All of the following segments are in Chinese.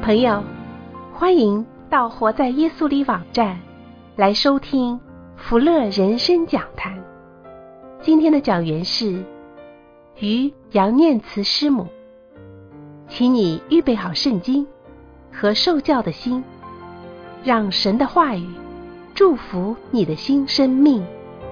朋友，欢迎到活在耶稣里网站来收听福乐人生讲坛。今天的讲员是于杨念慈师母，请你预备好圣经和受教的心，让神的话语祝福你的新生命。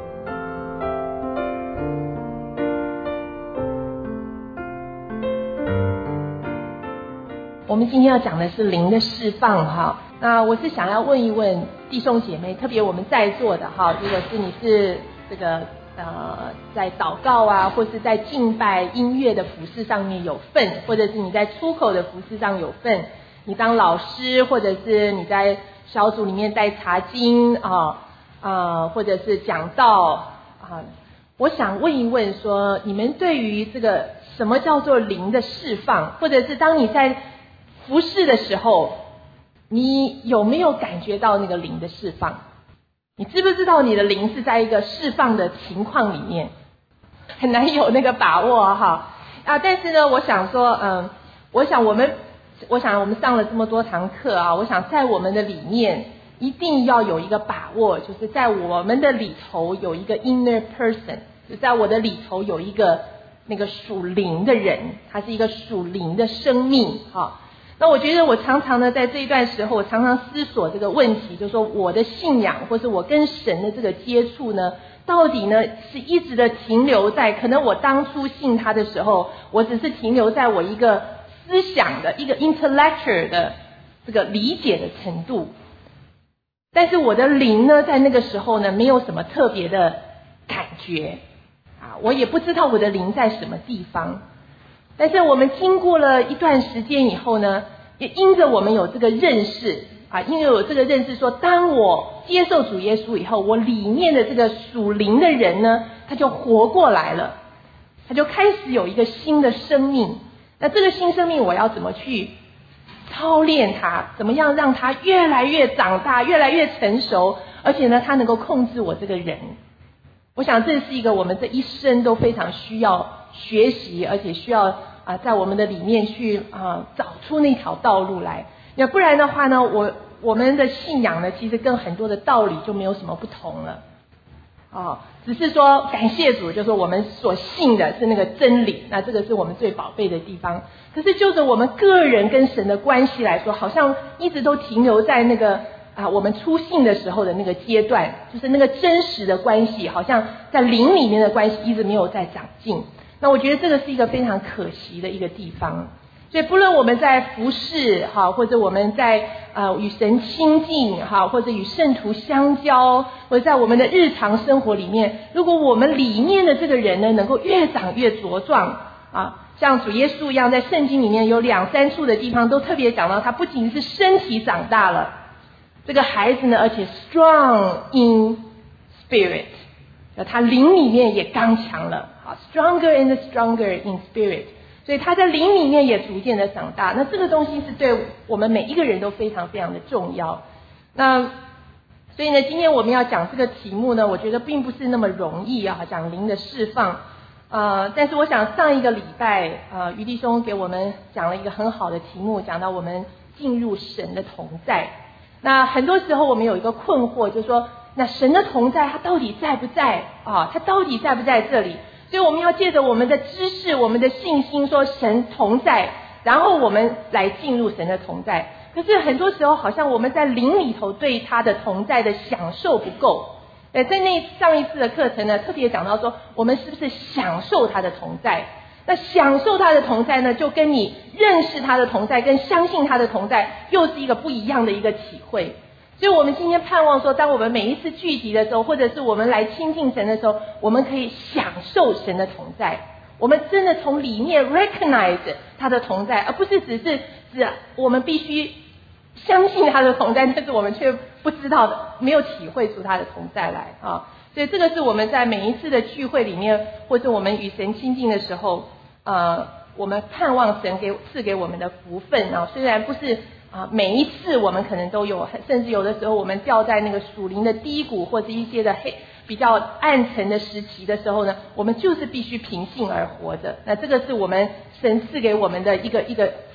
我们今天要讲的是灵的释放哈。那我是想要问一问弟兄姐妹，特别我们在座的哈，如果是你是这个在祷告啊，或是在敬拜音乐的服事上面有份，或者是你在出口的服事上有份，你当老师，或者是你在小组里面带查经或者是讲道我想问一问说，你们对于这个什么叫做灵的释放，或者是当你在服事的时候，你有没有感觉到那个灵的释放？你知不知道你的灵是在一个释放的情况里面？很难有那个把握哈但是呢，我想说我想我们上了这么多堂课我想在我们的里面一定要有一个把握，就是在我们的里头有一个 inner person， 就在我的里头有一个那个属灵的人，他是一个属灵的生命那我觉得我常常呢，在这一段时候，我常常思索这个问题，就是说我的信仰或是我跟神的这个接触呢，到底呢是一直的停留在可能我当初信他的时候，我只是停留在我一个思想的一个 intellectual 的这个理解的程度，但是我的灵呢，在那个时候呢，没有什么特别的感觉我也不知道我的灵在什么地方。但是我们经过了一段时间以后呢，也因着我们有这个认识因为有这个认识说，当我接受主耶稣以后，我里面的这个属灵的人呢，他就活过来了，他就开始有一个新的生命。那这个新生命我要怎么去操练它，怎么样让它越来越长大，越来越成熟，而且呢，它能够控制我这个人。我想这是一个我们这一生都非常需要学习，而且需要在我们的里面去找出那条道路来。要不然的话呢，我们的信仰呢，其实跟很多的道理就没有什么不同了只是说感谢主，就是我们所信的是那个真理，那这个是我们最宝贝的地方。可是就着我们个人跟神的关系来说，好像一直都停留在那个我们初信的时候的那个阶段，就是那个真实的关系，好像在灵里面的关系一直没有在长进。那我觉得这个是一个非常可惜的一个地方。所以不论我们在服事或者我们在与神亲近或者与圣徒相交，或者在我们的日常生活里面，如果我们里面的这个人呢，能够越长越茁壮像主耶稣一样，在圣经里面有2-3处的地方都特别讲到，他不仅是身体长大了，这个孩子呢，而且 strong in spirit， 他灵里面也刚强了stronger and stronger in spirit， 所以他在灵里面也逐渐的长大。那这个东西是对我们每一个人都非常非常的重要。那所以呢，今天我们要讲这个题目呢，我觉得并不是那么容易讲灵的释放但是我想上一个礼拜于弟兄给我们讲了一个很好的题目，讲到我们进入神的同在。那很多时候我们有一个困惑，就是说那神的同在他到底在不在他到底在不在这里？所以我们要借着我们的知识，我们的信心，说神同在，然后我们来进入神的同在。可是很多时候好像我们在灵里头对他的同在的享受不够。在上一次的课程呢，特别讲到说我们是不是享受他的同在。那享受他的同在呢，就跟你认识他的同在跟相信他的同在又是一个不一样的一个体会。所以我们今天盼望说，当我们每一次聚集的时候，或者是我们来亲近神的时候，我们可以享受神的同在，我们真的从里面 recognize 他的同在，而不是只我们必须相信他的同在，但是我们却不知道的，没有体会出他的同在来所以这个是我们在每一次的聚会里面，或者我们与神亲近的时候我们盼望神赐给我们的福分虽然不是每一次我们可能都有，甚至有的时候我们掉在那个属灵的低谷，或者一些的比较暗沉的时期的时候呢，我们就是必须凭信而活着。那这个是我们神赐给我们的一个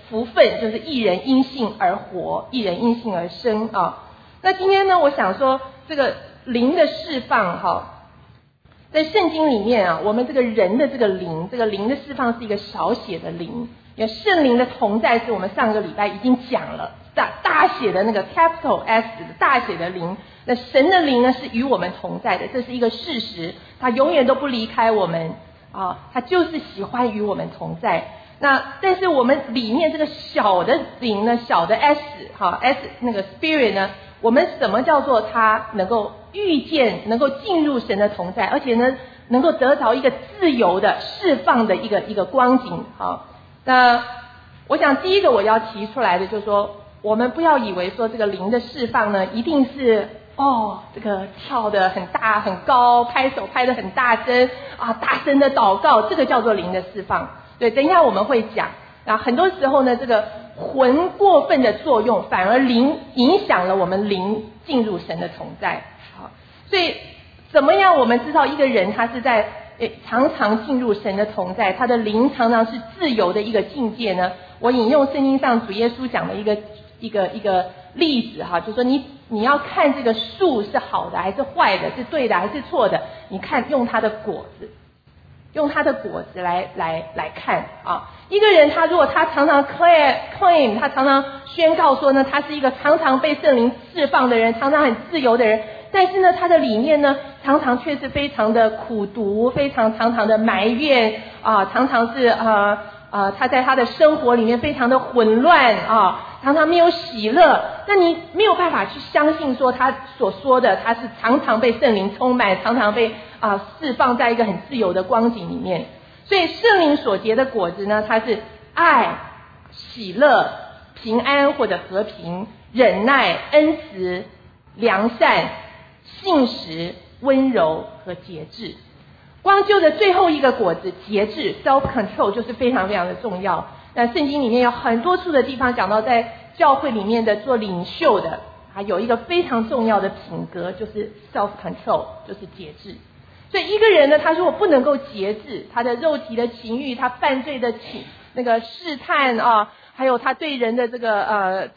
福分，就是一人因信而活，一人因信而生啊。那今天呢，我想说这个灵的释放哈，在圣经里面啊，我们这个人的这个灵的释放是一个小写的灵，因为圣灵的同在是我们上个礼拜已经讲了，大写的那个 capital S 的大写的灵，那神的灵呢是与我们同在的，这是一个事实，他永远都不离开我们啊，他就是喜欢与我们同在。那但是我们里面这个小的灵呢，小的 S 哈 S 那个 spirit 呢，我们什么叫做他能够遇见，能够进入神的同在，而且呢能够得着一个自由的释放的一个光景。好，那我想第一个我要提出来的就是说，我们不要以为说这个灵的释放呢一定是这个跳得很大很高，拍手拍得很大声啊，大声的祷告，这个叫做灵的释放。对，等一下我们会讲啊，很多时候呢这个魂过分的作用，反而灵影响了我们灵进入神的同在。好，所以怎么样我们知道一个人他是在常常进入神的同在，他的灵常常是自由的一个境界呢？我引用圣经上主耶稣讲的一个例子哈，就是说你要看这个树是好的还是坏的，是对的还是错的，你看用它的果子。用他的果子来看啊，一个人他如果他常常 claim 他常常宣告说呢，他是一个常常被圣灵释放的人，常常很自由的人，但是呢他的里面呢常常却是非常的苦毒，常常的埋怨啊，常常是他在他的生活里面非常的混乱啊，常常没有喜乐，那你没有办法去相信说他所说的他是常常被圣灵充满，常常被释放在一个很自由的光景里面。所以圣灵所结的果子呢，它是爱、喜乐、平安或者和平、忍耐、恩慈、良善、信实、温柔和节制。光就的最后一个果子节制 self-control 就是非常非常的重要。那圣经里面有很多处的地方讲到，在教会里面的做领袖的有一个非常重要的品格，就是 self-control 就是节制。所以一个人呢，他如果不能够节制他的肉体的情欲，他犯罪的那个试探啊，还有他对人的这个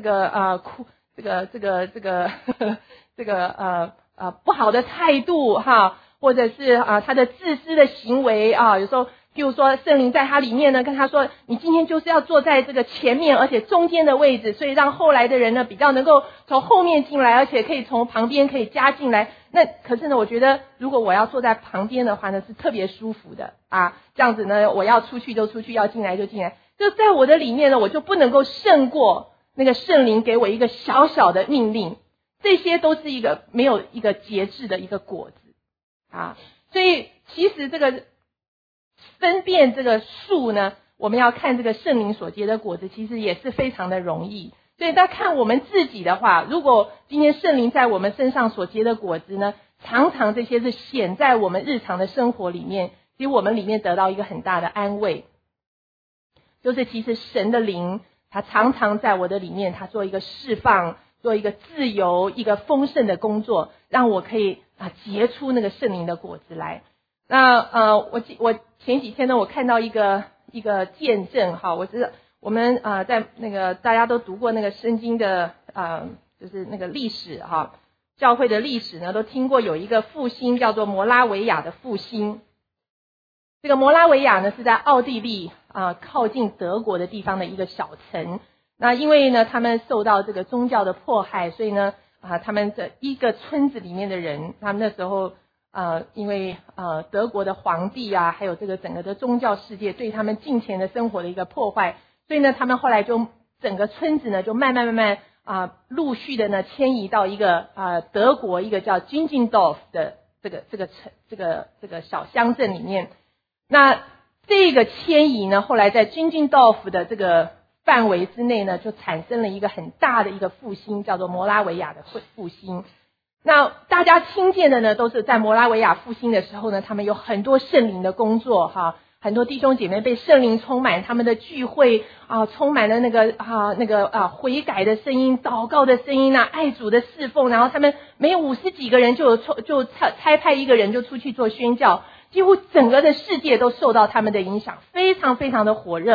不好的态度哈，或者是他的自私的行为啊，有时候譬如说圣灵在他里面呢跟他说，你今天就是要坐在这个前面而且中间的位置，所以让后来的人呢比较能够从后面进来，而且可以从旁边可以加进来。那可是呢，我觉得如果我要坐在旁边的话呢，是特别舒服的这样子呢，我要出去就出去，要进来就进来。就在我的里面呢，我就不能够胜过那个圣灵给我一个小小的命令，这些都是一个没有一个节制的一个果子所以其实这个分辨这个树呢，我们要看这个圣灵所结的果子，其实也是非常的容易。所以大家看我们自己的话，如果今天圣灵在我们身上所结的果子呢，常常这些是显在我们日常的生活里面，其实我们里面得到一个很大的安慰，就是其实神的灵他常常在我的里面，他做一个释放，做一个自由，一个丰盛的工作，让我可以结出那个圣灵的果子来。那我前几天呢，我看到一个见证我知道我们在那个大家都读过那个圣经的就是那个历史教会的历史呢，都听过有一个复兴叫做摩拉维亚的复兴。这个摩拉维亚呢是在奥地利靠近德国的地方的一个小城。那因为呢他们受到这个宗教的迫害，所以呢他们这一个村子里面的人，他们那时候因为德国的皇帝还有这个整个的宗教世界对他们敬虔的生活的一个破坏，所以呢他们后来就整个村子呢就慢慢陆续的呢迁移到一个德国一个叫君敬道夫的这个小乡镇里面。那这个迁移呢，后来在君敬道夫的这个范围之内呢，就产生了一个很大的一个复兴，叫做摩拉维亚的复兴。那大家听见的呢，都是在摩拉维亚复兴的时候呢，他们有很多圣灵的工作很多弟兄姐妹被圣灵充满，他们的聚会充满了那个悔改的声音、祷告的声音爱主的侍奉，然后他们没有50几个人就差派一个人就出去做宣教，几乎整个的世界都受到他们的影响，非常非常的火热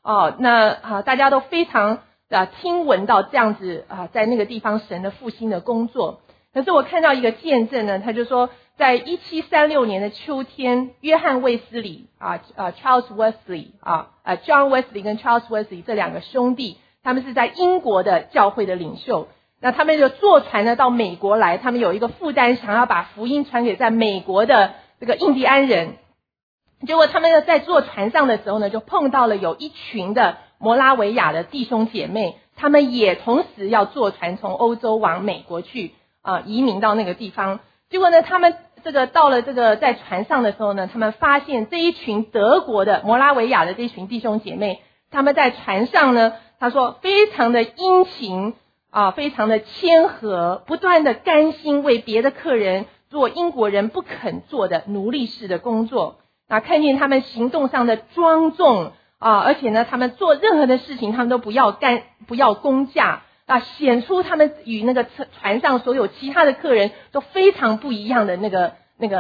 大家都非常听闻到这样子在那个地方神的复兴的工作。可是我看到一个见证呢，他就说在1736年的秋天，约翰卫斯理Charles Wesley John Wesley 跟 Charles Wesley 这两个兄弟，他们是在英国的教会的领袖，那他们就坐船呢到美国来，他们有一个负担，想要把福音传给在美国的这个印第安人。结果他们在坐船上的时候呢，就碰到了有一群的摩拉维亚的弟兄姐妹，他们也同时要坐船从欧洲往美国去移民到那个地方。结果呢，他们到了在船上的时候呢，他们发现这一群德国的摩拉维亚的这一群弟兄姐妹，他们在船上呢，他说非常的殷勤非常的谦和，不断的甘心为别的客人做英国人不肯做的奴隶式的工作。看见他们行动上的庄重而且呢，他们做任何的事情，他们都不要公价显出他们与那个船上所有其他的客人都非常不一样的那个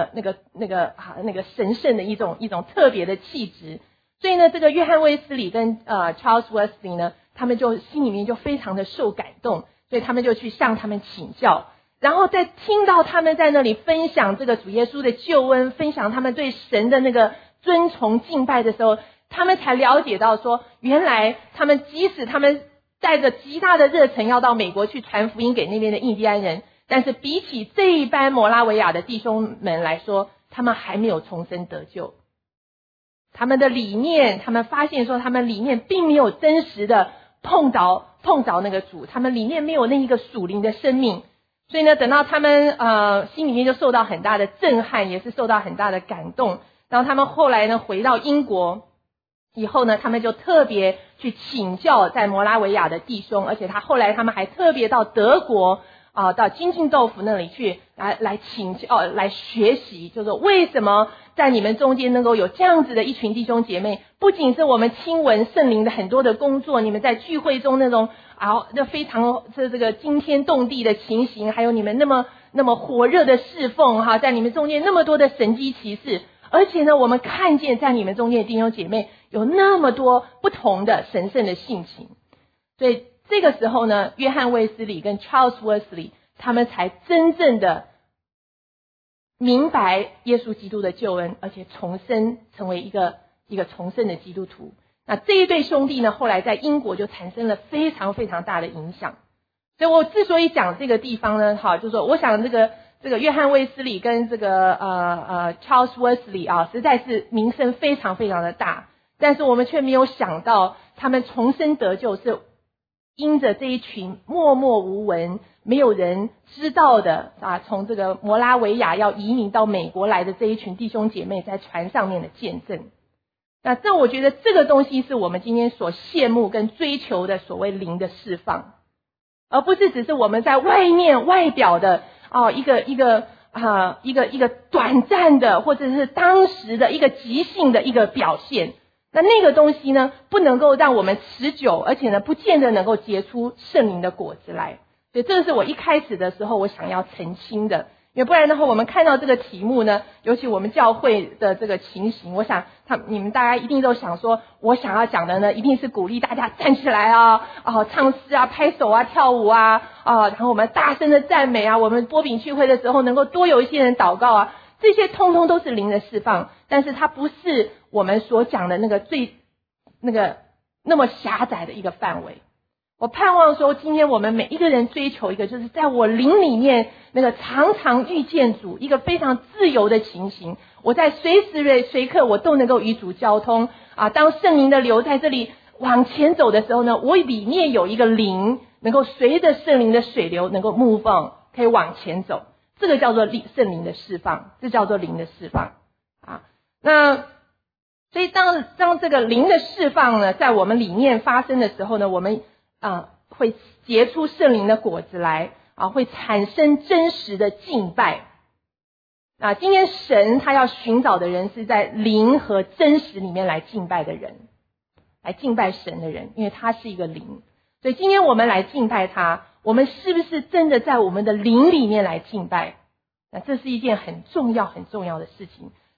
神圣的一种特别的气质。所以呢，这个约翰卫斯理跟Charles Wesley 呢，他们就心里面就非常的受感动，所以他们就去向他们请教。然后在听到他们在那里分享这个主耶稣的救恩，分享他们对神的那个尊崇敬拜的时候，他们才了解到说，原来他们即使他们带着极大的热忱要到美国去传福音给那边的印第安人，但是比起这一班摩拉维亚的弟兄们来说，他们还没有重生得救。他们的理念，他们发现说他们里面并没有真实的碰着那个主，他们里面没有那一个属灵的生命。所以呢，等到他们心里面就受到很大的震撼，也是受到很大的感动。然后他们后来呢回到英国以后呢，他们就特别去请教在摩拉维亚的弟兄，而且后来他们还特别到德国到金敬豆腐那里去来请教来学习，就是说为什么在你们中间能够有这样子的一群弟兄姐妹，不仅是我们听闻圣灵的很多的工作，你们在聚会中那种非常这个惊天动地的情形，还有你们那么火热的侍奉在你们中间那么多的神迹奇事，而且呢，我们看见在你们中间的弟兄姐妹有那么多不同的神圣的性情。所以这个时候呢，约翰卫斯理跟 Charles Wesley 他们才真正的明白耶稣基督的救恩，而且重生成为一个重生的基督徒。那这一对兄弟呢，后来在英国就产生了非常非常大的影响。所以我之所以讲这个地方呢，就是说我想这个约翰卫斯理跟这个Charles Wesley 实在是名声非常非常的大，但是我们却没有想到他们重生得救是因着这一群默默无闻没有人知道的从这个摩拉维亚要移民到美国来的这一群弟兄姐妹在船上面的见证。那我觉得这个东西是我们今天所羡慕跟追求的所谓灵的释放，而不是只是我们在外表的一个短暂的或者是当时的一个即兴的一个表现。那个东西呢，不能够让我们持久，而且呢，不见得能够结出圣灵的果子来。所以这是我一开始的时候我想要澄清的。因为不然的话，我们看到这个题目呢，尤其我们教会的这个情形，我想你们大家一定都想说，我想要讲的呢，一定是鼓励大家站起来唱诗拍手跳舞然后我们大声的赞美我们波饼聚会的时候能够多有一些人祷告这些通通都是灵的释放，但是它不是我们所讲的那个那么狭窄的一个范围。我盼望说，今天我们每一个人追求一个，就是在我灵里面那个常常遇见主，一个非常自由的情形。我在随时随刻我都能够与主交通当圣灵的流在这里往前走的时候呢，我里面有一个灵能够随着圣灵的水流能够 move on， 可以往前走。这个叫做圣灵的释放，这叫做灵的释放那所以当这个灵的释放呢，在我们里面发生的时候呢，我们会结出圣灵的果子来会产生真实的敬拜今天神他要寻找的人是在灵和真实里面来敬拜的人，来敬拜神的人，因为他是一个灵。所以今天我们来敬拜他，我们是不是真的在我们的灵里面来敬拜？那这是一件很重要很重要的事情。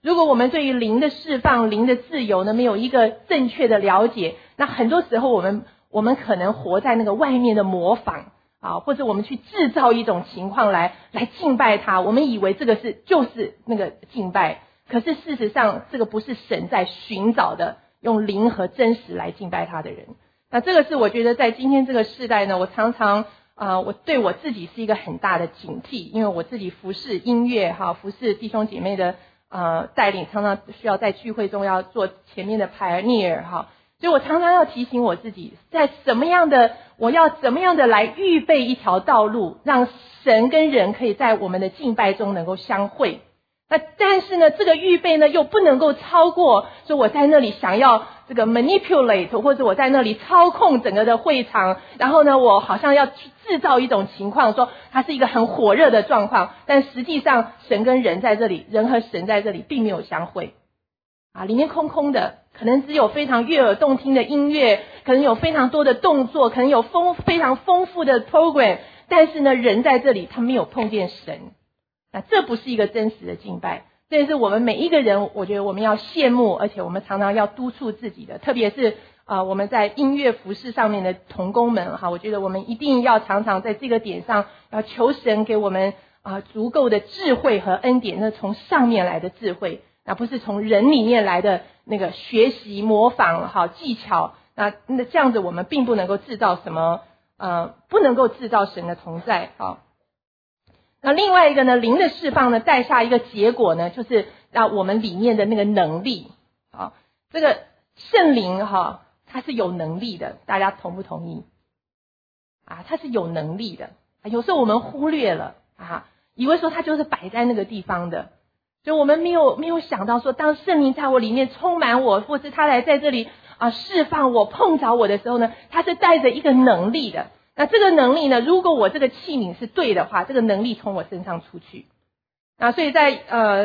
如果我们对于灵的释放、灵的自由呢没有一个正确的了解，那很多时候我们可能活在那个外面的模仿啊，或者我们去制造一种情况来敬拜他，我们以为这个就是那个敬拜，可是事实上这个不是神在寻找的用灵和真实来敬拜他的人。那这个是我觉得在今天这个世代呢，我常常我对我自己是一个很大的警惕，因为我自己服侍音乐服侍弟兄姐妹的带领，常常需要在聚会中要做前面的 pioneer 所以我常常要提醒我自己，我要怎么样的来预备一条道路，让神跟人可以在我们的敬拜中能够相会。那但是呢，这个预备呢又不能够超过说我在那里想要这个 manipulate， 或者我在那里操控整个的会场，然后呢我好像要去制造一种情况，说它是一个很火热的状况，但实际上神跟人在这里，人和神在这里并没有相会里面空空的，可能只有非常悦耳动听的音乐，可能有非常多的动作，可能有非常丰富的 program， 但是呢人在这里他没有碰见神，那这不是一个真实的敬拜。这也是我们每一个人我觉得我们要羡慕，而且我们常常要督促自己的，特别是我们在音乐服饰上面的同工们我觉得我们一定要常常在这个点上要求神给我们足够的智慧和恩典，那从上面来的智慧，那不是从人里面来的那个学习模仿技巧，那这样子我们并不能够制造什么不能够制造神的同在那另外一个呢，灵的释放呢带下一个结果呢，就是让我们里面的那个能力这个圣灵它是有能力的，大家同不同意它是有能力的有时候我们忽略了以为说它就是摆在那个地方的，所以我们没有想到说，当圣灵在我里面充满我，或是他来在这里释放我碰着我的时候呢，他是带着一个能力的。那这个能力呢，如果我这个器皿是对的话，这个能力从我身上出去所以在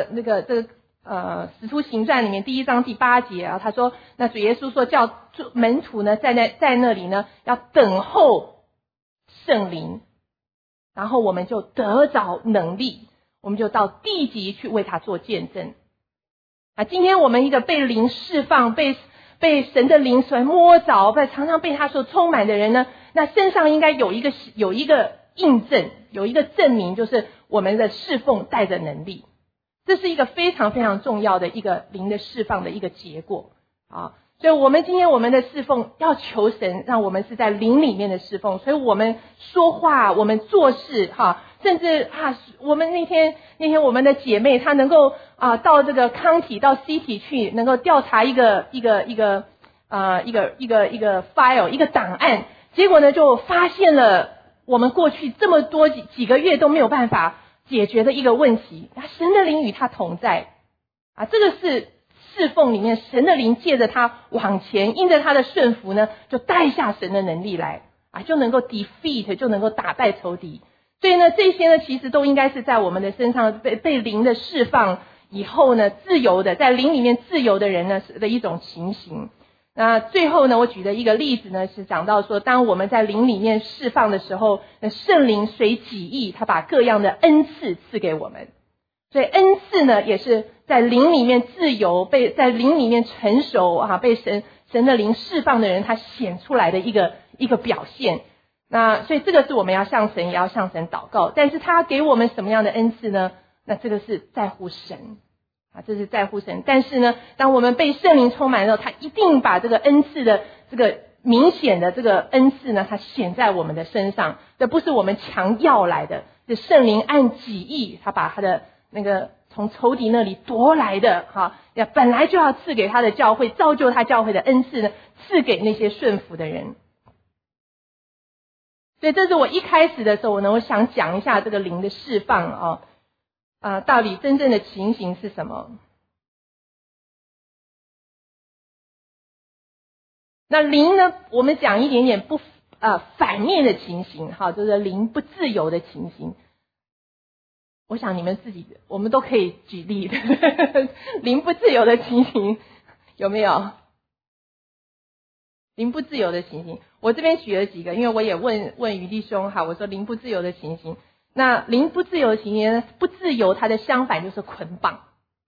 使徒行传里面第1章第8节他说，那主耶稣说叫门徒呢在那里呢要等候圣灵，然后我们就得着能力，我们就到地极去为他做见证今天我们一个被灵释放，被神的灵所摸着，常常被他所充满的人呢，那身上应该有一个印证，有一个证明，就是我们的侍奉带着能力，这是一个非常非常重要的一个灵的释放的一个结果所以我们今天我们的侍奉要求神让我们是在灵里面的侍奉，所以我们说话，我们做事甚至我们那天我们的姐妹她能够到这个county到 city 去，能够调查一个 file 一个档案，结果呢就发现了我们过去这么多几个月都没有办法解决的一个问题，神的灵与他同在这个是侍奉里面神的灵借着他往前，因着他的顺服呢，就带下神的能力来就能够 defeat， 就能够打败仇敌。所以呢这些呢其实都应该是在我们的身上被灵的释放以后呢，自由的在灵里面自由的人呢的一种情形。那最后呢，我举的一个例子呢是讲到说，当我们在灵里面释放的时候，那圣灵随己意，他把各样的恩赐赐给我们。所以恩赐呢也是在灵里面自由，在灵里面成熟被神的灵释放的人他显出来的一个表现。那所以这个是我们要向神，也要向神祷告，但是他给我们什么样的恩赐呢？那这个是在乎神这是在乎神。但是呢当我们被圣灵充满的时候，他一定把这个恩赐的这个明显的这个恩赐呢，它显在我们的身上，这不是我们强要来的，是圣灵按己意，他把他的那个从仇敌那里夺来的本来就要赐给他的教会，造就他教会的恩赐呢，赐给那些顺服的人。所以这是我一开始的时候我想讲一下这个灵的释放到底真正的情形是什么。那灵呢，我们讲一点点反面的情形就是灵不自由的情形。我想你们我们都可以举例的灵不自由的情形有没有？灵不自由的情形，我这边举了几个，因为我也问于弟兄我说灵不自由的情形。那灵不自由的情形呢，不自由它的相反就是捆绑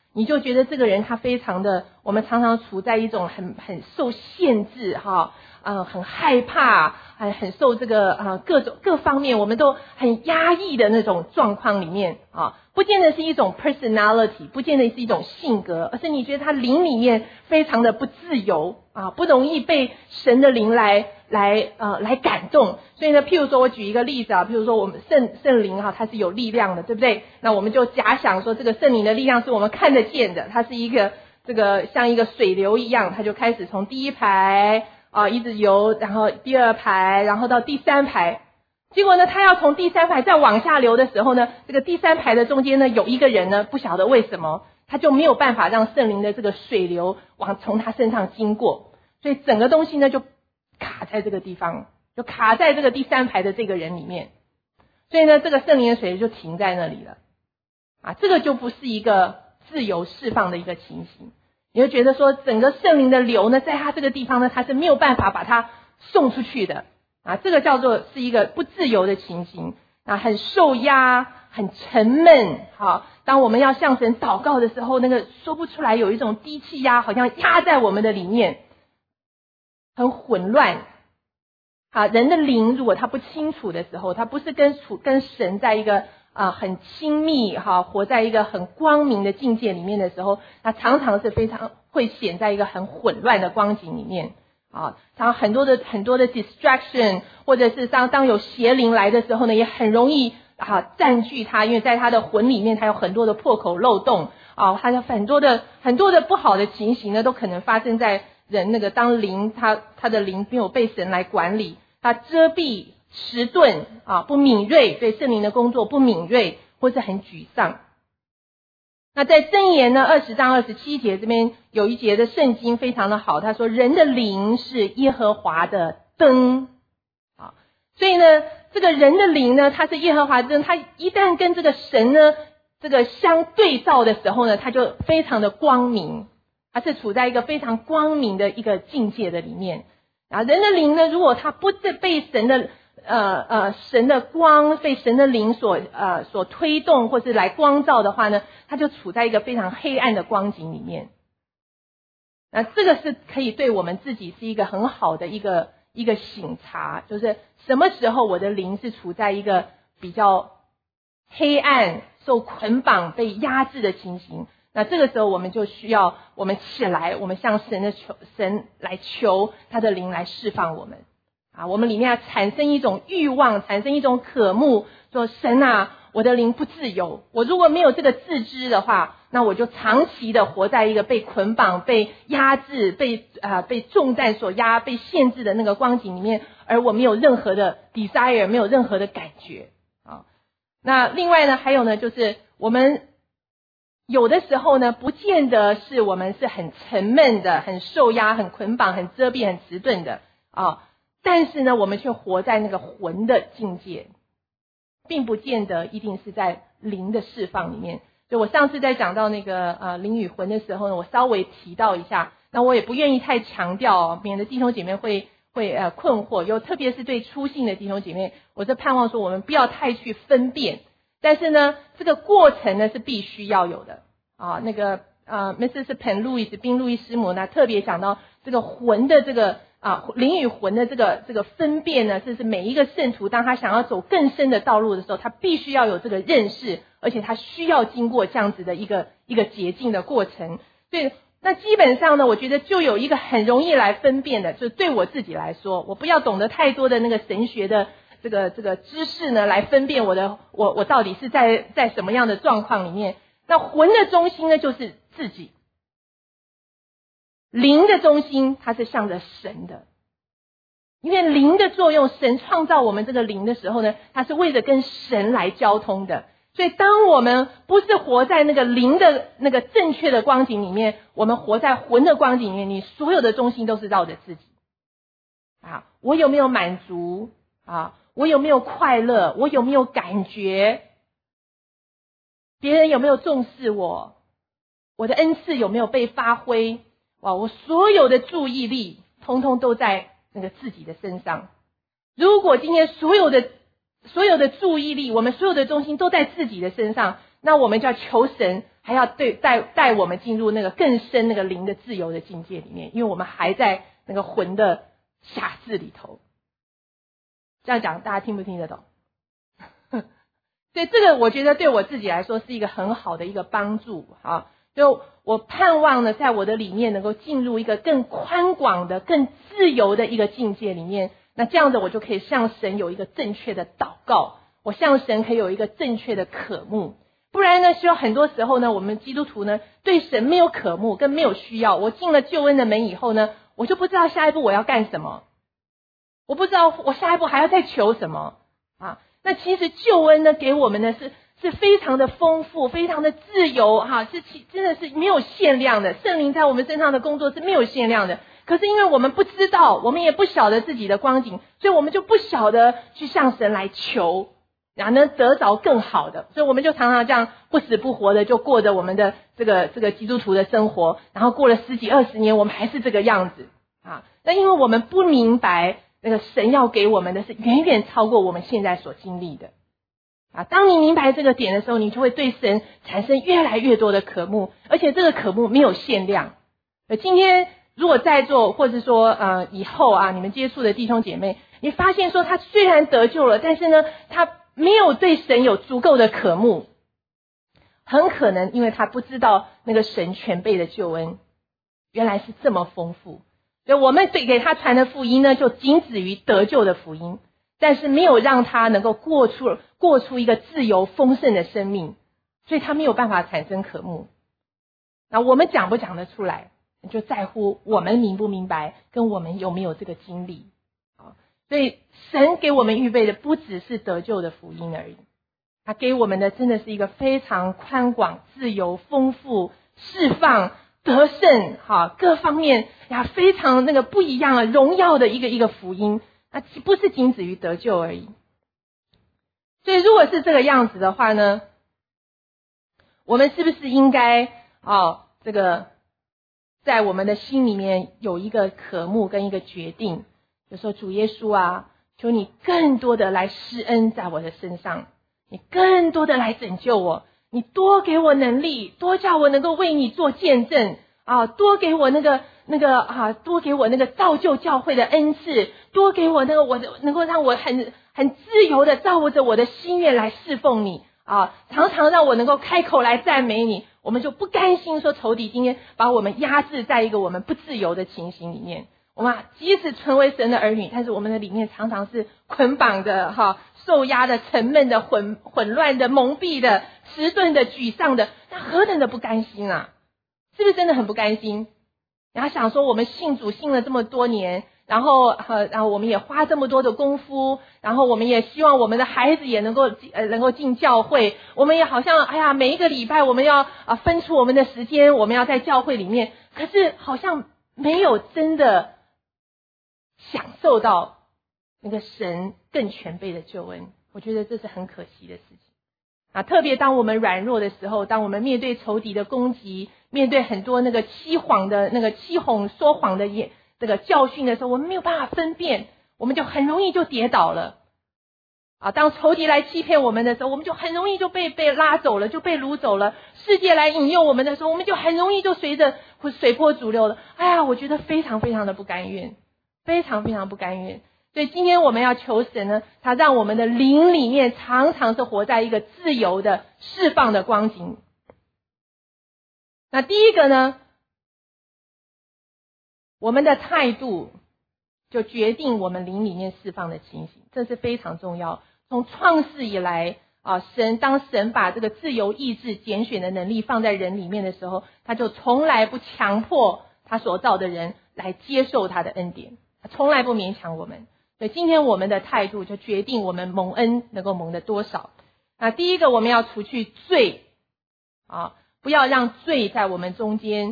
你就觉得这个人他非常的，我们常常处在一种很受限制哈，很害怕，很受这个各方面我们都很压抑的那种状况里面啊，不见得是一种 personality， 不见得是一种性格，而是你觉得他灵里面非常的不自由啊，不容易被神的灵来感动。所以呢，譬如说我举一个例子啊，譬如说我们圣灵哈，它是有力量的，对不对？那我们就假想说这个圣灵的力量是我们看得见的，它是一个这个像一个水流一样，它就开始从第一排一直游，然后第二排，然后到第三排。结果呢，他要从第三排再往下流的时候呢，这个第三排的中间呢有一个人呢，不晓得为什么他就没有办法让圣灵的这个水流从他身上经过，所以整个东西呢就卡在这个地方，就卡在这个第三排的这个人里面，所以呢这个圣灵的水就停在那里了这个就不是一个自由释放的一个情形。你会觉得说整个圣灵的流呢，在他这个地方呢，他是没有办法把它送出去的这个叫做是一个不自由的情形很受压，很沉闷当我们要向神祷告的时候，那个说不出来，有一种低气压好像压在我们的里面，很混乱人的灵如果他不清楚的时候，他不是跟神在一个很亲密活在一个很光明的境界里面的时候，他常常是非常会显在一个很混乱的光景里面常很多的 distraction， 或者是当有邪灵来的时候呢，也很容易占据他，因为在他的魂里面他有很多的破口漏洞他有很多的不好的情形呢，都可能发生在人那个当灵他的灵没有被神来管理，他遮蔽迟钝不敏锐，对圣灵的工作不敏锐，或是很沮丧。那在箴言呢20章27节这边有一节的圣经非常的好，他说人的灵是耶和华的灯所以呢这个人的灵呢，他是耶和华的灯，他一旦跟这个神呢这个相对照的时候呢，他就非常的光明，他是处在一个非常光明的一个境界的里面人的灵呢，如果他不是被神的神的光，被神的灵所推动或是来光照的话呢，他就处在一个非常黑暗的光景里面。那这个是可以对我们自己是一个很好的一个省察，就是什么时候我的灵是处在一个比较黑暗、受捆绑、被压制的情形。那这个时候我们就需要我们起来，我们向神来求他的灵来释放我们我们里面要产生一种欲望，产生一种渴慕，说神我的灵不自由，我如果没有这个自知的话，那我就长期的活在一个被捆绑、被压制、被重担所压、被限制的那个光景里面，而我没有任何的 desire， 没有任何的感觉那另外呢，还有呢，就是我们有的时候呢，不见得是我们是很沉闷的、很受压、很捆绑、很遮蔽、很迟钝的但是呢，我们却活在那个魂的境界，并不见得一定是在灵的释放里面。所以我上次在讲到那个灵与魂的时候呢，我稍微提到一下，那我也不愿意太强调免得弟兄姐妹会困惑，特别是对初信的弟兄姐妹，我是盼望说我们不要太去分辨，但是呢，这个过程呢是必须要有的那个Mrs. Penn Lewis 宾路易师母呢特别讲到这个魂的这个灵与魂的这个分辨呢，这是每一个圣徒当他想要走更深的道路的时候，他必须要有这个认识，而且他需要经过这样子的一个捷径的过程。所以那基本上呢，我觉得就有一个很容易来分辨的，就是对我自己来说，我不要懂得太多的那个神学的这个知识呢，来分辨我到底是在什么样的状况里面。那魂的中心呢，就是自己。灵的中心它是向着神的，因为灵的作用，神创造我们这个灵的时候呢，它是为了跟神来交通的。所以当我们不是活在那个灵的那个正确的光景里面，我们活在魂的光景里面，你所有的中心都是绕着自己我有没有满足我有没有快乐，我有没有感觉，别人有没有重视我的恩赐有没有被发挥我所有的注意力通通都在那个自己的身上。如果今天所有的注意力，我们所有的中心都在自己的身上，那我们就要求神还要带我们进入那个更深那个灵的自由的境界里面，因为我们还在那个魂的辖制里头。这样讲大家听不听得懂？所以这个我觉得对我自己来说是一个很好的一个帮助啊！就我盼望呢，在我的里面能够进入一个更宽广的、更自由的一个境界里面。那这样子我就可以向神有一个正确的祷告，我向神可以有一个正确的渴慕。不然呢，需要很多时候呢，我们基督徒呢对神没有渴慕跟没有需要。我进了救恩的门以后呢，我就不知道下一步我要干什么，我不知道我下一步还要再求什么啊。那其实救恩呢给我们的是非常的丰富，非常的自由哈，真的是没有限量的。圣灵在我们身上的工作是没有限量的。可是因为我们不知道，我们也不晓得自己的光景，所以我们就不晓得去向神来求，然后呢得着更好的，所以我们就常常这样不死不活的就过着我们的这个基督徒的生活，然后过了10几20年，我们还是这个样子啊。那因为我们不明白那个神要给我们的是远远超过我们现在所经历的啊。当你明白这个点的时候，你就会对神产生越来越多的渴慕，而且这个渴慕没有限量。今天如果在座或者说以后啊，你们接触的弟兄姐妹，你发现说他虽然得救了，但是呢他没有对神有足够的渴慕，很可能因为他不知道那个神全备的救恩原来是这么丰富。所以我们给他传的福音呢，就仅止于得救的福音，但是没有让他能够过出一个自由丰盛的生命，所以他没有办法产生渴慕。那我们讲不讲得出来，就在乎我们明不明白，跟我们有没有这个经历。所以神给我们预备的不只是得救的福音而已，他给我们的真的是一个非常宽广、自由、丰富、释放、得胜各方面非常那个不一样的荣耀的一个福音，那不是仅止于得救而已。所以如果是这个样子的话呢，我们是不是应该这个在我们的心里面有一个渴慕跟一个决定，就说主耶稣啊，求你更多的来施恩在我的身上，你更多的来拯救我，你多给我能力，多叫我能够为你做见证多给我多给我那个造就教会的恩赐，多给我那个能够让我很自由的照着我的心愿来侍奉你常常让我能够开口来赞美你。我们就不甘心说仇敌今天把我们压制在一个我们不自由的情形里面。我们即使成为神的儿女，但是我们的里面常常是捆绑的受压的、沉闷的、混乱的、蒙蔽的、迟钝的、沮丧的，那何等的不甘心啊！是不是真的很不甘心？然后想说我们信主信了这么多年，然后我们也花这么多的功夫，然后我们也希望我们的孩子也能够进教会，我们也好像每一个礼拜我们要分出我们的时间，我们要在教会里面，可是好像没有真的享受到那个神更全备的救恩。我觉得这是很可惜的事情特别当我们软弱的时候，当我们面对仇敌的攻击，面对很多那个欺哄说谎的这个教训的时候，我们没有办法分辨，我们就很容易就跌倒了当仇敌来欺骗我们的时候，我们就很容易就被拉走了，就被掳走了。世界来引诱我们的时候，我们就很容易就随着随波逐流了。我觉得非常非常的不甘愿，非常非常不甘愿。所以今天我们要求神呢，他让我们的灵里面常常是活在一个自由的释放的光景。那第一个呢，我们的态度就决定我们灵里面释放的情形，这是非常重要。从创世以来当神把这个自由意志拣选的能力放在人里面的时候，他就从来不强迫他所造的人来接受他的恩典，他从来不勉强我们。所以今天我们的态度就决定我们蒙恩能够蒙的多少。第一个，我们要除去罪不要让罪在我们中间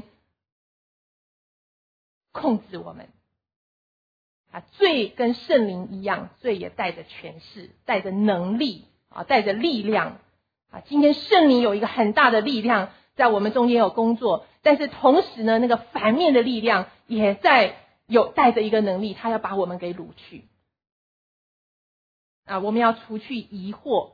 控制我们罪跟圣灵一样，罪也带着权势，带着能力带着力量今天圣灵有一个很大的力量在我们中间有工作，但是同时呢，那个反面的力量也带着一个能力，他要把我们给掳去我们要除去疑惑。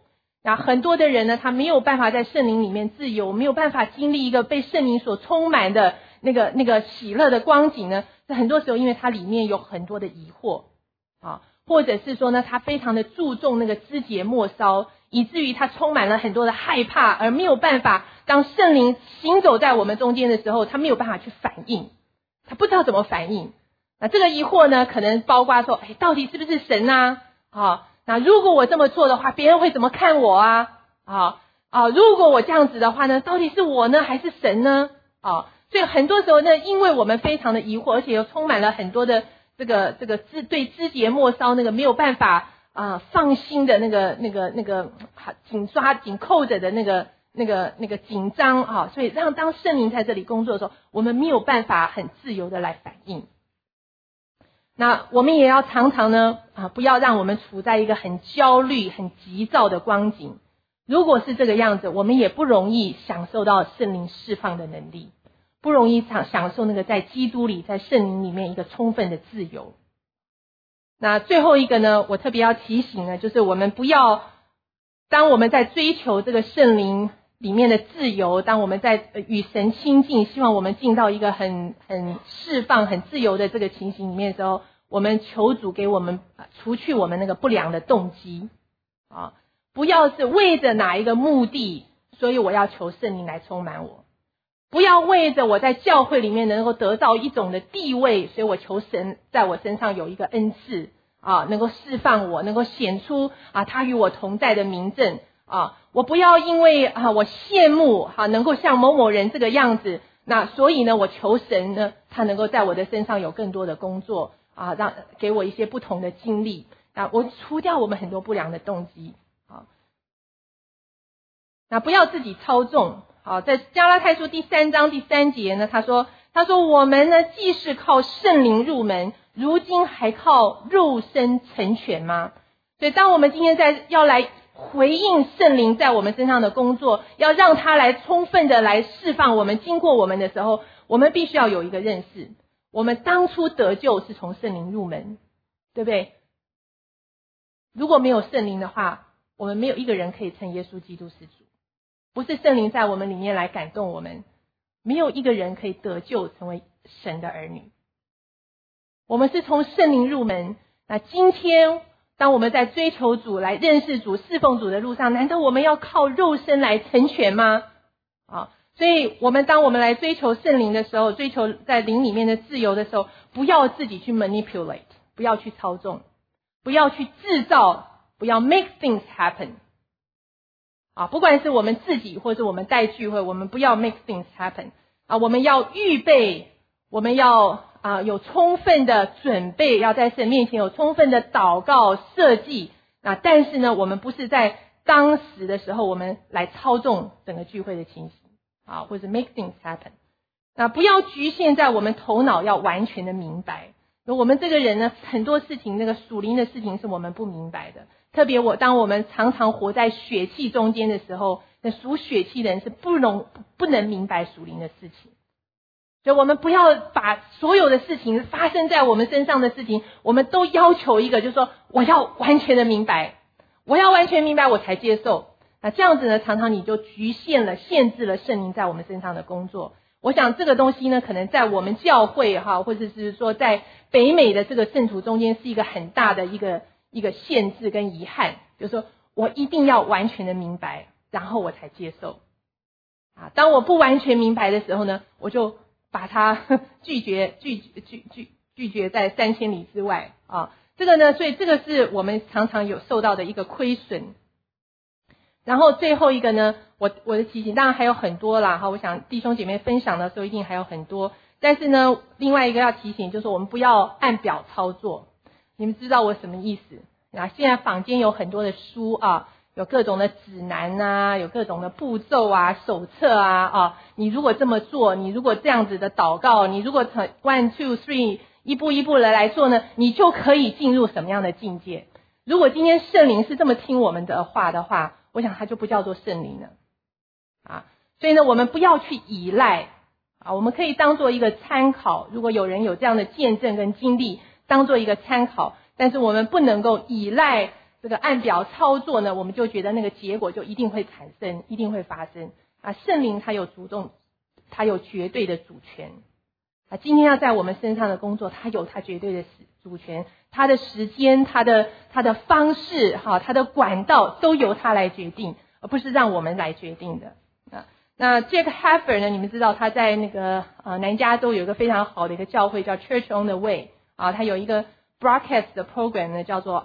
那很多的人呢，他没有办法在圣灵里面自由，没有办法经历一个被圣灵所充满的那个喜乐的光景呢，是很多时候因为他里面有很多的疑惑啊，或者是说呢，他非常的注重那个枝节末梢，以至于他充满了很多的害怕，而没有办法当圣灵行走在我们中间的时候，他没有办法去反应，他不知道怎么反应。那这个疑惑呢，可能包括说，到底是不是神啊？那如果我这么做的话，别人会怎么看我啊？如果我这样子的话呢，到底是我呢，还是神呢？所以很多时候呢，因为我们非常的疑惑，而且又充满了很多的这个对枝节末梢那个没有办法放心的那个紧抓紧扣着的那个紧张所以当圣灵在这里工作的时候，我们没有办法很自由的来反应。那我们也要常常呢不要让我们处在一个很焦虑很急躁的光景，如果是这个样子，我们也不容易享受到圣灵释放的能力，不容易享受那个在基督里在圣灵里面一个充分的自由。那最后一个呢，我特别要提醒呢，就是我们不要当我们在追求这个圣灵里面的自由，当我们在与神亲近，希望我们进到一个很释放很自由的这个情形里面的时候，我们求主给我们除去我们那个不良的动机不要是为着哪一个目的，所以我要求圣灵来充满我，不要为着我在教会里面能够得到一种的地位，所以我求神在我身上有一个恩赐能够释放我，能够显出他与我同在的明证我不要因为我羡慕能够像某某人这个样子，那所以呢我求神呢他能够在我的身上有更多的工作给我一些不同的经历我除掉我们很多不良的动机那不要自己操纵在加拉太书第3章第3节呢，他说我们呢既是靠圣灵入门，如今还靠肉身成全吗？所以当我们今天要来回应圣灵在我们身上的工作，要让他来充分的来释放我们经过我们的时候，我们必须要有一个认识，我们当初得救是从圣灵入门，对不对？如果没有圣灵的话，我们没有一个人可以称耶稣基督是主，不是圣灵在我们里面来感动我们，没有一个人可以得救成为神的儿女。我们是从圣灵入门，那今天当我们在追求主来认识主侍奉主的路上，难道我们要靠肉身来成全吗？所以当我们来追求圣灵的时候，追求在灵里面的自由的时候，不要自己去 manipulate， 不要去操纵，不要去制造，不要 make things happen不管是我们自己或是我们带聚会，我们不要 make things happen我们要预备，我们要有充分的准备，要在神面前有充分的祷告设计但是呢，我们不是在当时的时候我们来操纵整个聚会的情形或者 make things happen不要局限在我们头脑要完全的明白，我们这个人呢，很多事情那个属灵的事情是我们不明白的，特别当我们常常活在血气中间的时候，那属血气的人是不能明白属灵的事情。所以我们不要把所有的事情发生在我们身上的事情，我们都要求一个，就是说我要完全的明白，我要完全明白我才接受。这样子呢，常常你就限制了圣灵在我们身上的工作。我想这个东西呢，可能在我们教会或者是说在北美的这个圣徒中间是一个很大的一个限制跟遗憾，就是说我一定要完全的明白，然后我才接受当我不完全明白的时候呢，我就把它拒绝在3000里之外这个呢，所以这个是我们常常有受到的一个亏损。然后最后一个呢，我的提醒当然还有很多啦我想弟兄姐妹分享的时候一定还有很多，但是呢，另外一个要提醒就是我们不要按表操作。你们知道我什么意思现在坊间有很多的书有各种的指南有各种的步骤手册你如果这么做，你如果这样子的祷告，你如果 1, 2, 3一步一步的来做呢，你就可以进入什么样的境界。如果今天圣灵是这么听我们的话的话，我想它就不叫做圣灵了所以呢，我们不要去依赖我们可以当做一个参考，如果有人有这样的见证跟经历，当做一个参考，但是我们不能够依赖这个按表操作呢，我们就觉得那个结果就一定会产生，一定会发生啊。圣灵他有绝对的主权啊。今天要在我们身上的工作，他有他绝对的主权，他的时间，他的方式，他的管道都由他来决定，而不是让我们来决定的啊。那 Jack Heffer 呢，你们知道他在那个南加州有一个非常好的一个教会叫 Church on the Way 啊，他有一个 broadcast 的 program 呢，叫做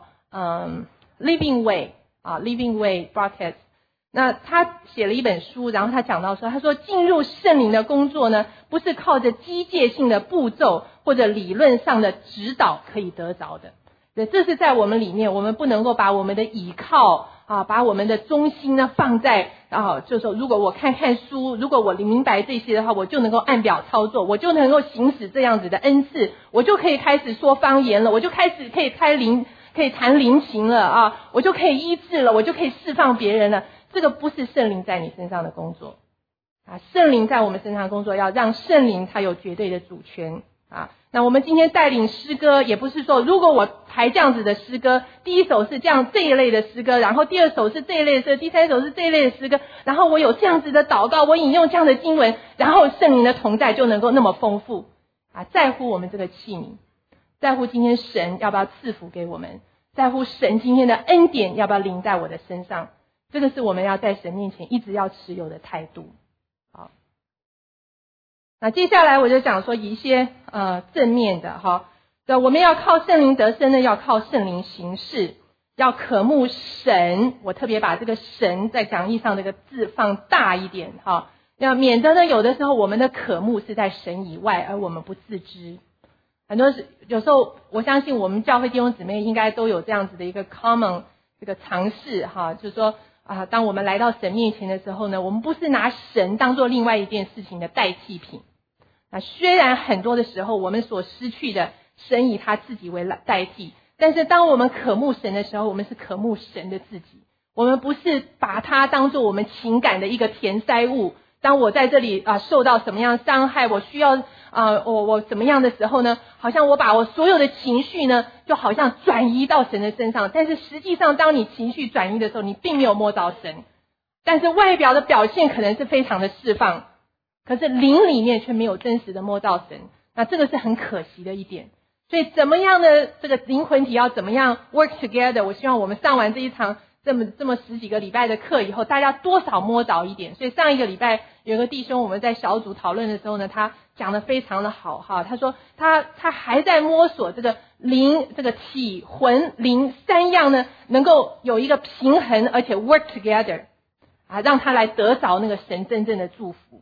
Living Way 啊 Living Way broadcast。那他写了一本书，然后他讲到说，他说进入圣灵的工作呢，不是靠着机械性的步骤或者理论上的指导可以得着的。对，这是在我们里面，我们不能够把我们的倚靠把我们的中心呢放在就是说，如果我看书，如果我明白这些的话，我就能够按表操作，我就能够行使这样子的恩赐，我就可以开始说方言了，我就开始可以弹灵琴了我就可以医治了，我就可以释放别人了。这个不是圣灵在你身上的工作圣灵在我们身上的工作，要让圣灵他有绝对的主权那我们今天带领诗歌，也不是说如果我排这样子的诗歌，第一首是这一类的诗歌，然后第二首是这一类的诗歌，第三首是这一类的诗歌，然后我有这样子的祷告，我引用这样的经文，然后圣灵的同在就能够那么丰富在乎我们这个器皿，在乎今天神要不要赐福给我们，在乎神今天的恩典要不要临在我的身上，这个是我们要在神面前一直要持有的态度。好，那接下来我就讲说一些正面的我们要靠圣灵得生呢，要靠圣灵行事，要渴慕神，我特别把这个神在讲义上这个字放大一点要免得呢有的时候我们的渴慕是在神以外，而我们不自知。有时候我相信我们教会弟兄姊妹应该都有这样子的一个 common 这个尝试就是说当我们来到神面前的时候呢，我们不是拿神当作另外一件事情的代替品。虽然很多的时候我们所失去的，神以他自己为代替，但是当我们渴慕神的时候，我们是渴慕神的自己，我们不是把它当作我们情感的一个填塞物。当我在这里受到什么样的伤害，我需要我怎么样的时候呢，好像我把我所有的情绪呢就好像转移到神的身上，但是实际上当你情绪转移的时候，你并没有摸到神，但是外表的表现可能是非常的释放，可是灵里面却没有真实的摸到神，那这个是很可惜的一点。所以怎么样的这个灵魂体要怎么样 work together， 我希望我们上完这一场这么十几个礼拜的课以后，大家多少摸着一点。所以上一个礼拜有个弟兄，我们在小组讨论的时候呢，他讲得非常的好他说他还在摸索这个灵，这个体魂灵三样呢能够有一个平衡，而且 work together让他来得着那个神真正的祝福。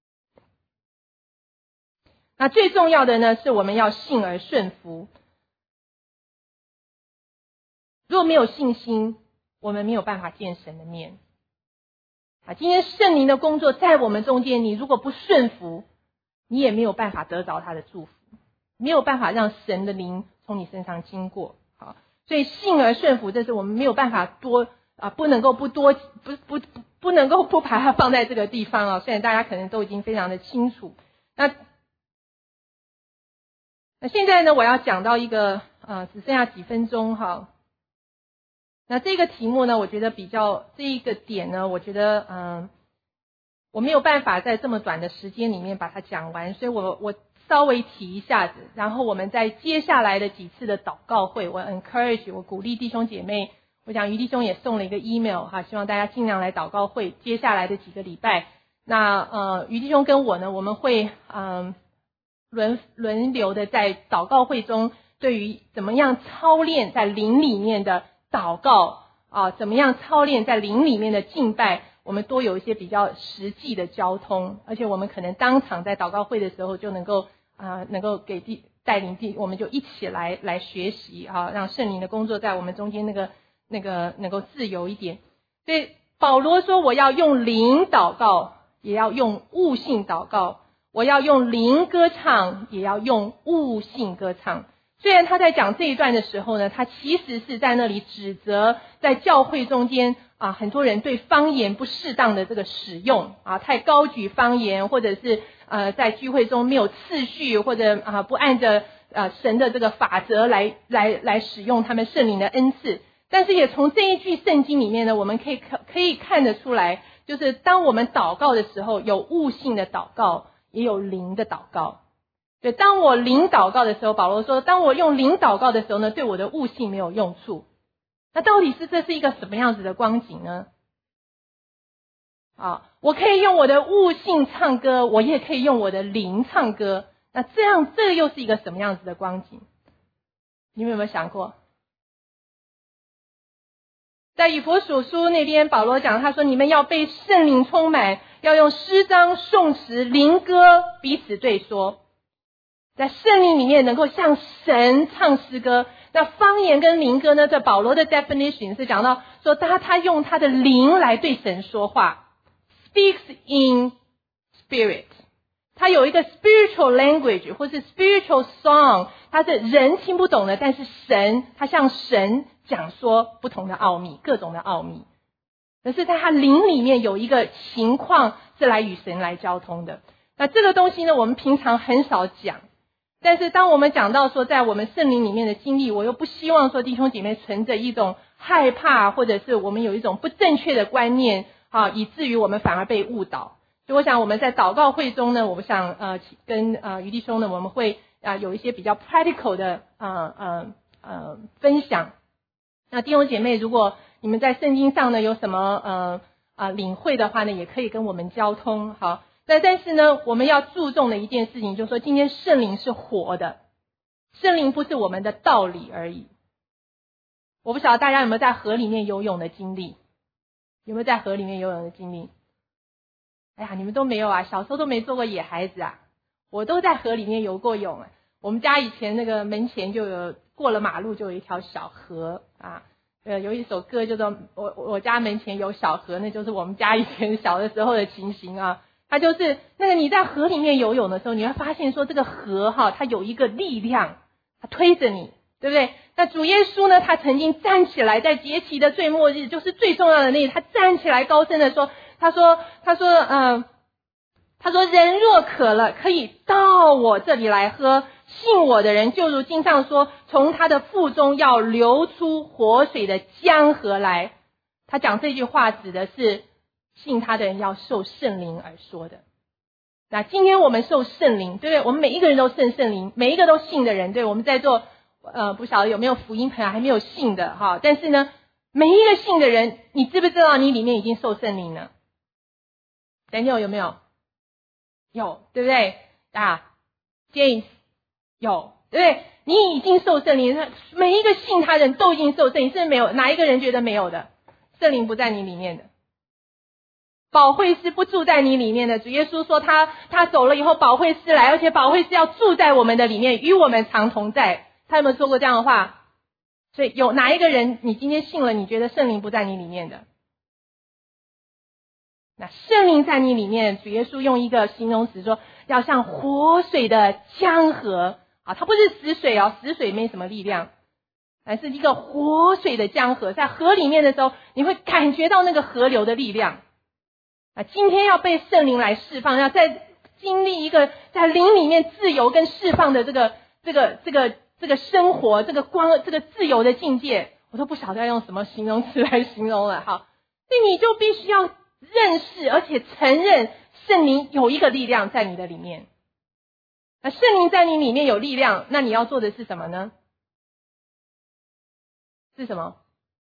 那最重要的呢，是我们要信而顺服。如果没有信心，我们没有办法见神的面今天圣灵的工作在我们中间，你如果不顺服，你也没有办法得着他的祝福，没有办法让神的灵从你身上经过所以信而顺服，这是我们没有办法不能够不能够不把它放在这个地方虽然大家可能都已经非常的清楚。那现在呢，我要讲到一个只剩下几分钟那这个题目呢，我觉得这一个点呢，我觉得我没有办法在这么短的时间里面把它讲完，所以我稍微提一下子，然后我们在接下来的几次的祷告会，我 encourage 我鼓励弟兄姐妹，我讲于弟兄也送了一个 email 希望大家尽量来祷告会，接下来的几个礼拜，那于弟兄跟我呢，我们会轮流的在祷告会中，对于怎么样操练在灵里面的祷告怎么样操练在灵里面的敬拜，我们多有一些比较实际的交通，而且我们可能当场在祷告会的时候就能够给带领我们就一起来学习让圣灵的工作在我们中间那个能够自由一点。所以保罗说，我要用灵祷告，也要用悟性祷告，我要用灵歌唱，也要用悟性歌唱。虽然他在讲这一段的时候呢，他其实是在那里指责在教会中间很多人对方言不适当的这个使用太高举方言，或者是在聚会中没有次序，或者不按着神的这个法则来使用他们圣灵的恩赐。 但是也从这一句圣经里面呢，我们可以看得出来，就是当我们祷告的时候，有悟性的祷告，也有灵的祷告。对，当我灵祷告的时候，保罗说，当我用灵祷告的时候呢，对我的悟性没有用处。那到底这是一个什么样子的光景呢？我可以用我的悟性唱歌，我也可以用我的灵唱歌。那这又是一个什么样子的光景？你们有没有想过？在以弗所书那边，保罗讲，他说你们要被圣灵充满，要用诗章、颂词、灵歌彼此对说，在圣灵里面能够向神唱诗歌。那方言跟灵歌呢，在保罗的 definition 是讲到说他用他的灵来对神说话， speaks in spirit， 他有一个 spiritual language 或是 spiritual song， 他是人听不懂的，但是他向神讲说不同的奥秘，各种的奥秘。可是在他灵里面有一个情况是来与神来交通的。那这个东西呢，我们平常很少讲。但是当我们讲到说在我们圣灵里面的经历，我又不希望说弟兄姐妹存着一种害怕，或者是我们有一种不正确的观念，以至于我们反而被误导。所以我想我们在祷告会中呢，我想跟于弟兄呢，我们会有一些比较 practical 的分享。那弟兄姐妹，如果你们在圣经上呢有什么领会的话呢，也可以跟我们交通。好，但是呢，我们要注重的一件事情就是说，今天圣灵是活的，圣灵不是我们的道理而已。我不晓得大家有没有在河里面游泳的经历？有没有在河里面游泳的经历？哎呀，你们都没有啊，小时候都没做过野孩子啊。我都在河里面游过泳。我们家以前那个门前就有，过了马路就有一条小河啊。有一首歌叫做我家门前有小河，那就是我们家以前小的时候的情形啊。它就是那个你在河里面游泳的时候，你会发现说这个河它有一个力量，它推着你，对不对？那主耶稣呢，他曾经站起来，在节期的最末日，就是最重要的那一，他站起来高声的说，他说人若渴了，可以到我这里来喝，信我的人就如经上说，从他的腹中要流出活水的江河来。他讲这句话指的是信他的人要受圣灵而说的。那今天我们受圣灵，对不对？我们每一个人都受圣灵，每一个都信的人，对，我们在座不晓得有没有福音朋友还没有信的哈，但是呢，每一个信的人，你知不知道你里面已经受圣灵了？ Daniel 有没有？有，对不对？James 有，对不对？你已经受圣灵，每一个信他人都已经受圣灵，是不是没有哪一个人觉得没有的？圣灵不在你里面的，保惠师不住在你里面的。主耶稣说他走了以后，保惠师来，而且保惠师要住在我们的里面，与我们常同在。他有没有说过这样的话？所以有哪一个人你今天信了，你觉得圣灵不在你里面的？那圣灵在你里面，主耶稣用一个形容词说，要像活水的江河啊，它不是死水哦，死水没什么力量，而是一个活水的江河。在河里面的时候，你会感觉到那个河流的力量。今天要被圣灵来释放，要在经历一个在灵里面自由跟释放的这个生活，这个光，这个自由的境界，我都不晓得要用什么形容词来形容了。好，所以你就必须要认识而且承认圣灵有一个力量在你的里面。那圣灵在你里面有力量，那你要做的是什么呢？是什么？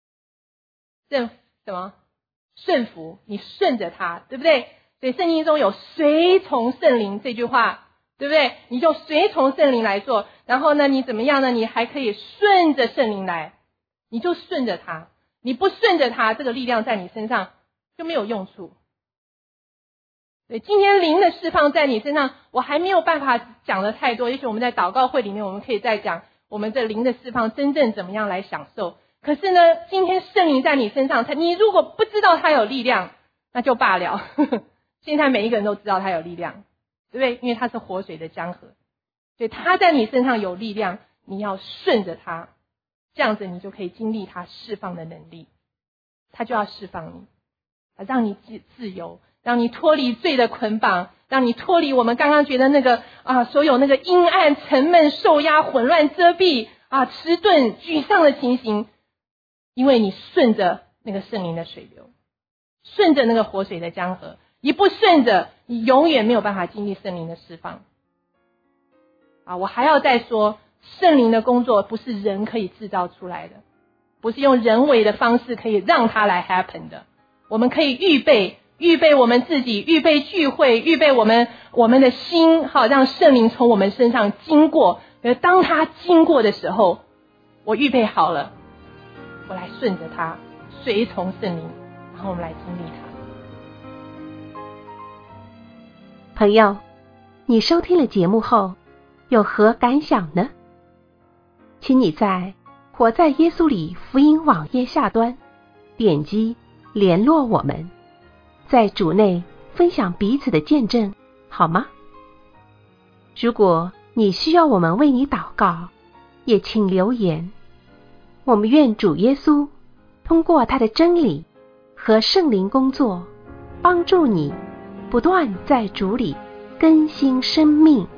顺服，你顺着他，对不对？所以圣经中有随从圣灵这句话，对不对？你就随从圣灵来做，然后呢，你怎么样呢？你还可以顺着圣灵来，你就顺着他，你不顺着他，这个力量在你身上就没有用处。对，今天灵的释放在你身上，我还没有办法讲的太多，也许我们在祷告会里面，我们可以再讲我们这灵的释放真正怎么样来享受。可是呢，今天圣灵在你身上，你如果不知道他有力量，那就罢了。现在每一个人都知道他有力量，对不对？因为他是活水的江河，所以他在你身上有力量，你要顺着他，这样子你就可以经历他释放的能力，他就要释放你，让你自由，让你脱离罪的捆绑，让你脱离我们刚刚觉得那个所有那个阴暗、沉闷、受压、混乱、遮蔽迟钝、沮丧的情形。 因为你顺着那个圣灵的水流，顺着那个活水的江河，一不顺着，你永远没有办法经历圣灵的释放。我还要再说，圣灵的工作不是人可以制造出来的，不是用人为的方式可以让它来 happen 的。我们可以预备我们自己，预备聚会，预备我们的心，好让圣灵从我们身上经过。而当他经过的时候，我预备好了，我来顺着他，随从圣灵，然后我们来经历他。 朋友，你收听了节目后有何感想呢？请你在活在耶稣里福音网页下端点击联络我们，在主内分享彼此的见证，好吗？如果你需要我们为你祷告，也请留言。我们愿主耶稣通过他的真理和圣灵工作，帮助你不断在主里更新生命。